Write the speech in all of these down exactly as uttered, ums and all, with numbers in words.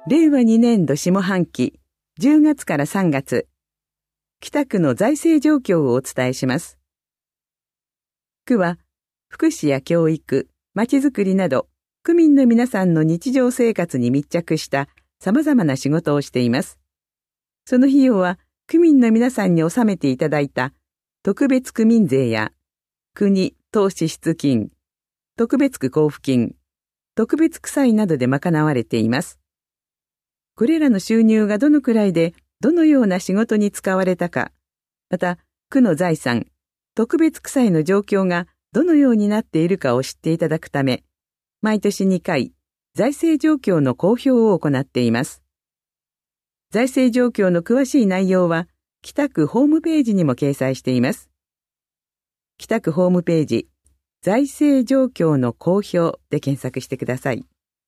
れいわにねんど下半期じゅうがつからさんがつ、北区の財政状況をお伝えします。区は福祉や教育、まちづくりなど区民の皆さんの日常生活に密着した様々な仕事をしています。その費用は区民の皆さんに納めていただいた特別区民税や国等支出金、特別区交付金、特別区債などで賄われています。これらの収入がどのくらいでどのような仕事に使われたか、また区の財産、特別区債の状況がどのようになっているかを知っていただくため、毎年にかい、財政状況の公表を行っています。財政状況の詳しい内容は、北区ホームページにも掲載しています。北区ホームページ、財政状況の公表で検索してください。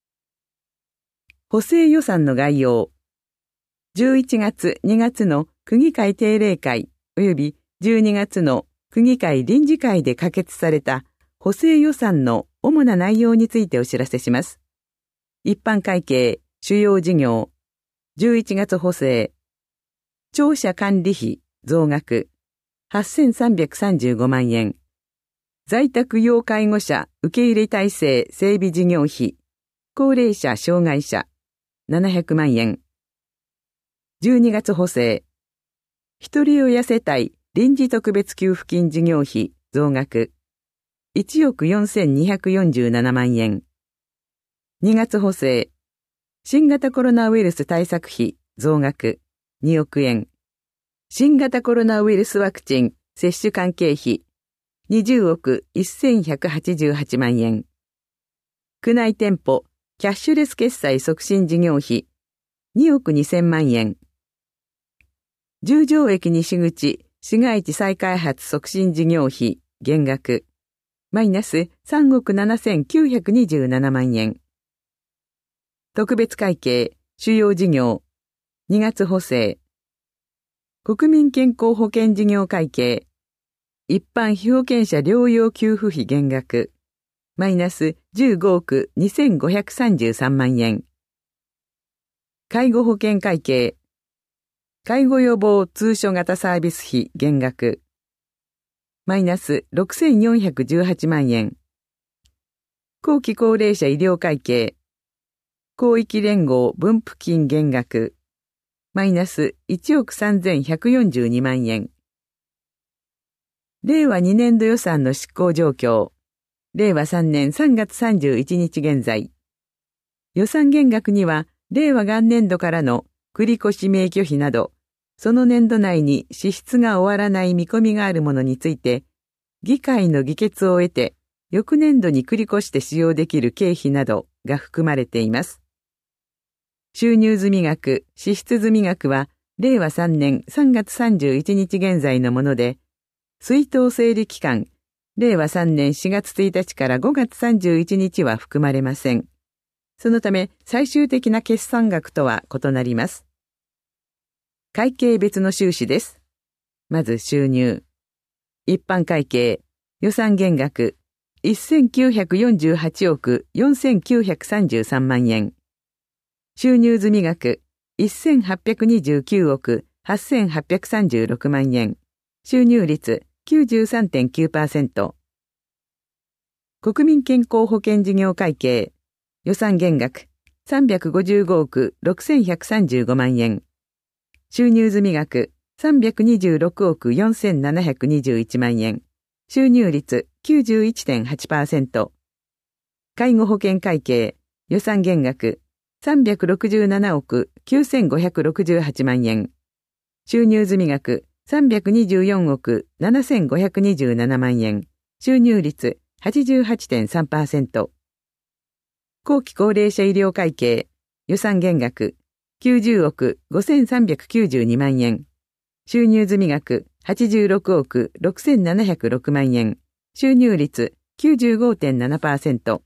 補正予算の概要。じゅういちがつ、にがつの区議会定例会及びじゅうにがつの区議会臨時会で可決された補正予算の主な内容についてお知らせします。一般会計、主要事業、じゅういちがつ補正、庁舎管理費増額はっせんさんびゃくさんじゅうごまんえん、在宅要介護者受け入れ体制整備事業費、高齢者障害者ななひゃくまんえん、じゅうにがつ補正、ひとり親世帯臨時特別給付金事業費増額いちおくよんせんにひゃくよんじゅうななまんえん、にがつ補正、新型コロナウイルス対策費増額におくえん、新型コロナウイルスワクチン接種関係費にじゅうおくせんひゃくはちじゅうはちまんえん、区内店舗キャッシュレス決済促進事業費におくにせんまんえん、十条駅西口市街地再開発促進事業費減額マイナスさんおくななせんきゅうひゃくにじゅうななまんえん、特別会計主要事業にがつ補正、国民健康保険事業会計一般被保険者療養給付費減額マイナスじゅうごおくにせんごひゃくさんじゅうさんまんえん、介護保険会計介護予防通所型サービス費減額マイナスろくせんよんひゃくじゅうはちまんえん、後期高齢者医療会計広域連合分付金減額マイナスいちおくさんぜんひゃくよんじゅうにまんえん、れいわにねんど予算の執行状況、れいわさんねんさんがつさんじゅういちにち現在、予算減額にはれいわ元年度からの繰越名拠費など、その年度内に支出が終わらない見込みがあるものについて、議会の議決を得て、翌年度に繰り越して使用できる経費などが含まれています。収入済額、支出済額は、れいわさんねんさんがつさんじゅういちにち現在のもので、出納整理期間、れいわさんねんしがつついたちからごがつさんじゅういちにちは含まれません。そのため、最終的な決算額とは異なります。会計別の収支です。まず収入。一般会計、予算減額、せんきゅうひゃくよんじゅうはちおくよんせんきゅうひゃくさんじゅうさんまんえん。収入済額、せんはっぴゃくにじゅうきゅうおくはっせんはっぴゃくさんじゅうろくまんえん。収入率 きゅうじゅうさんてんきゅうパーセント。国民健康保険事業会計、予算減額、さんびゃくごじゅうごおくろくせんひゃくさんじゅうごまんえん。収入済額、さんびゃくにじゅうろくおくよんせんななひゃくにじゅういちまんえん。収入率 きゅうじゅういってんはちパーセント。介護保険会計、予算減額、さんびゃくろくじゅうななおくきゅうせんごひゃくろくじゅうはちまんえん。収入済額、さんびゃくにじゅうよんおくななせんごひゃくにじゅうななまんえん。収入率 はちじゅうはちてんさんパーセント。後期高齢者医療会計、予算減額、きゅうじゅうおくごせんさんびゃくきゅうじゅうにまんえん。収入済額、はちじゅうろくおくろくせんななひゃくろくまんえん。収入率 きゅうじゅうごてんななパーセント。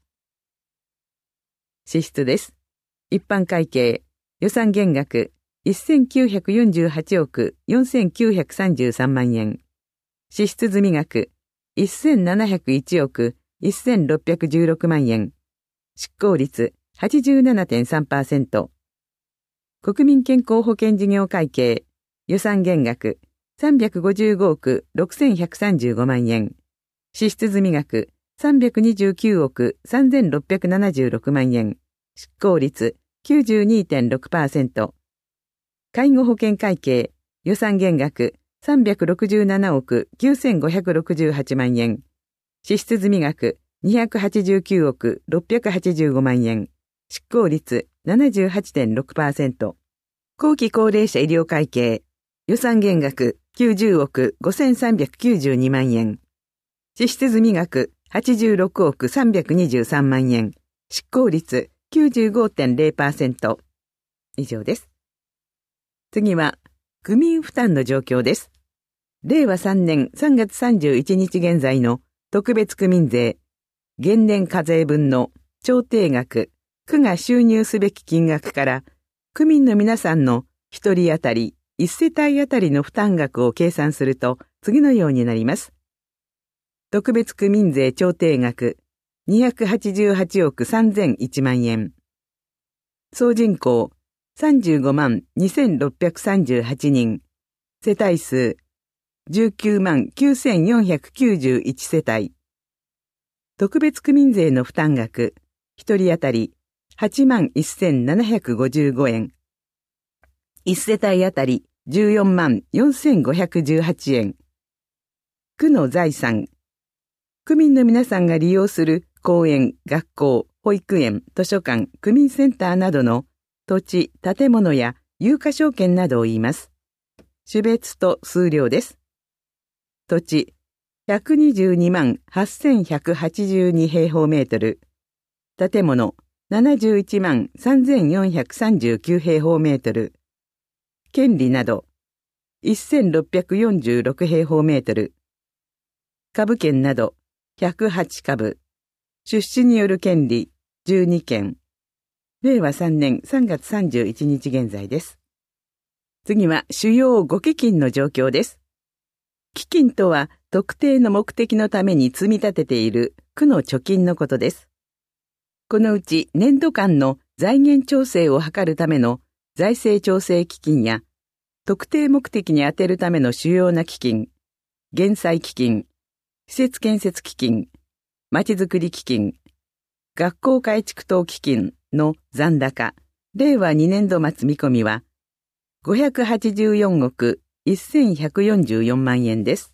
支出です。一般会計、予算減額、せんきゅうひゃくよんじゅうはちおくよんせんきゅうひゃくさんじゅうさんまんえん。支出済額、せんななひゃくいちおくせんろっぴゃくじゅうろくまんえん。執行率 はちじゅうななてんさんパーセント。 国民健康保険事業会計、予算減額さんびゃくごじゅうごおくろくせんひゃくさんじゅうごまんえん、支出済額さんびゃくにじゅうきゅうおくさんぜんろっぴゃくななじゅうろくまんえん、執行率 きゅうじゅうにてんろくパーセント、介護保険会計、予算減額さんびゃくろくじゅうななおくきゅうせんごひゃくろくじゅうはちまんえん、支出済額にひゃくはちじゅうきゅうおくろっぴゃくはちじゅうごまんえん、執行率 ななじゅうはちてんろくパーセント、後期高齢者医療会計、予算減額きゅうじゅうおくごせんさんびゃくきゅうじゅうにまんえん、支出済額はちじゅうろくおくさんびゃくにじゅうさんまんえん、執行率 きゅうじゅうごてんれいパーセント。以上です。次は、区民負担の状況です。れいわさんねんさんがつさんじゅういちにち現在の特別区民税、現年課税分の調停額、区が収入すべき金額から、区民の皆さんの一人当たり、一世帯当たりの負担額を計算すると、次のようになります。特別区民税調停額、にひゃくはちじゅうはちおくさんぜんいちまんえん。総人口、さんじゅうごまんにせんろっぴゃくさんじゅうはちにん。世帯数、じゅうきゅうまんきゅうせんよんひゃくきゅうじゅういち世帯。特別区民税の負担額、一人当たりはちまんせんななひゃくごじゅうごえん。一世帯当たりじゅうよんまんよんせんごひゃくじゅうはちえん。区の財産。区民の皆さんが利用する公園、学校、保育園、図書館、区民センターなどの土地、建物や有価証券などを言います。種別と数量です。土地、ひゃくにじゅうにまんはっせんひゃくはちじゅうに平方メートル。建物、ななじゅういちまんさんぜんよんひゃくさんじゅうきゅう平方メートル。権利など、せんろっぴゃくよんじゅうろく平方メートル。株券など、ひゃくはちかぶ。出資による権利、じゅうにけん。れいわさんねんさんがつさんじゅういちにち現在です。次は主要ご基金の状況です。基金とは特定の目的のために積み立てている区の貯金のことです。このうち年度間の財源調整を図るための財政調整基金や特定目的に充てるための主要な基金、減債基金、施設建設基金、まちづくり基金、学校改築等基金の残高、れいわにねんど末見込みはごひゃくはちじゅうよんおくせんひゃくよんじゅうよんまんえんです。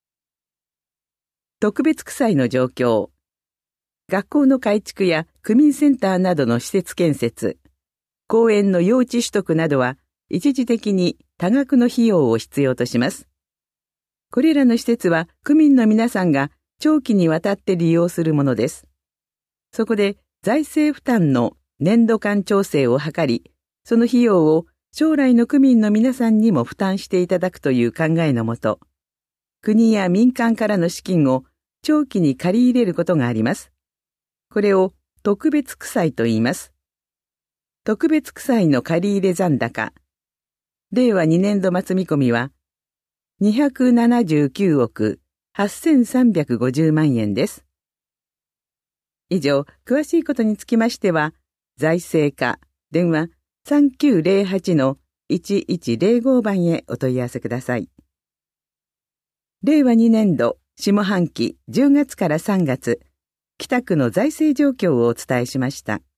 特別区債の状況。学校の改築や区民センターなどの施設建設、公園の用地取得などは一時的に多額の費用を必要とします。これらの施設は区民の皆さんが長期にわたって利用するものです。そこで財政負担の年度間調整を図り、その費用を将来の区民の皆さんにも負担していただくという考えのもと、国や民間からの資金を長期に借り入れることがあります。これを特別区債と言います。特別区債の借入残高。れいわにねんど末見込みはにひゃくななじゅうきゅうおくはっせんさんびゃくごじゅうまんえんです。以上、詳しいことにつきましては、財政課、電話さんきゅうぜろはちのいちいちぜろごばんへお問い合わせください。れいわにねんど下半期じゅうがつからさんがつ、北区の財政状況をお伝えしました。